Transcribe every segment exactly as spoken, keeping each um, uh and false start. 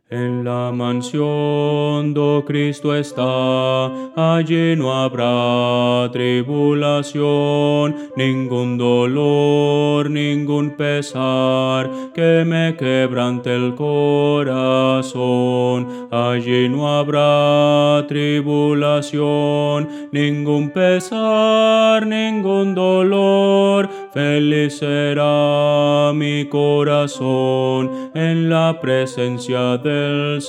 En la mansión do Cristo está, allí no habrá tribulación, ningún dolor, ningún pesar, que me quebrante el corazón. Allí no habrá tribulación, ningún pesar, ningún dolor, feliz será mi corazón en la presencia del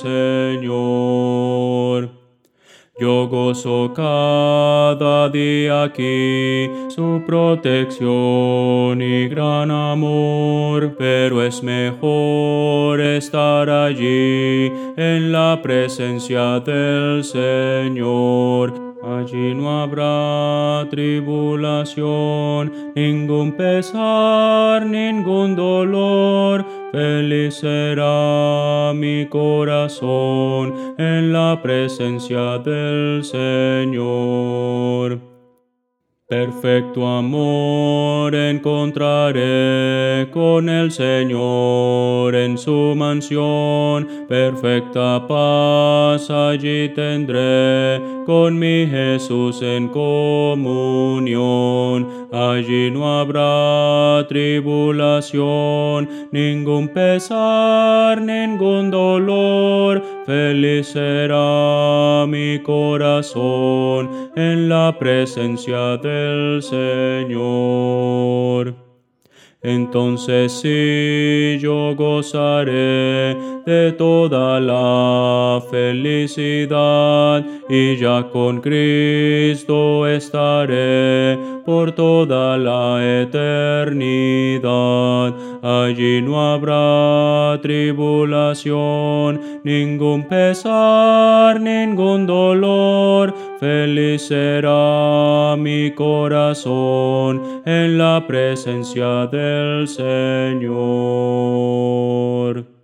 Señor. Yo gozo cada día aquí su protección y gran amor, pero es mejor estar allí en la presencia del Señor. Allí no habrá tribulación, ningún pesar, ningún dolor, feliz será mi corazón en la presencia del Señor. Perfecto amor encontraré con el Señor en su mansión, perfecta paz allí tendré con mi Jesús en comunión. Allí no habrá tribulación, ningún pesar, ningún dolor, feliz será mi corazón en la presencia del Señor. Entonces sí yo gozaré de toda la felicidad y ya con Cristo estaré por toda la eternidad. Allí no habrá tribulación, ningún pesar, ningún dolor, feliz será mi corazón en la presencia del Señor.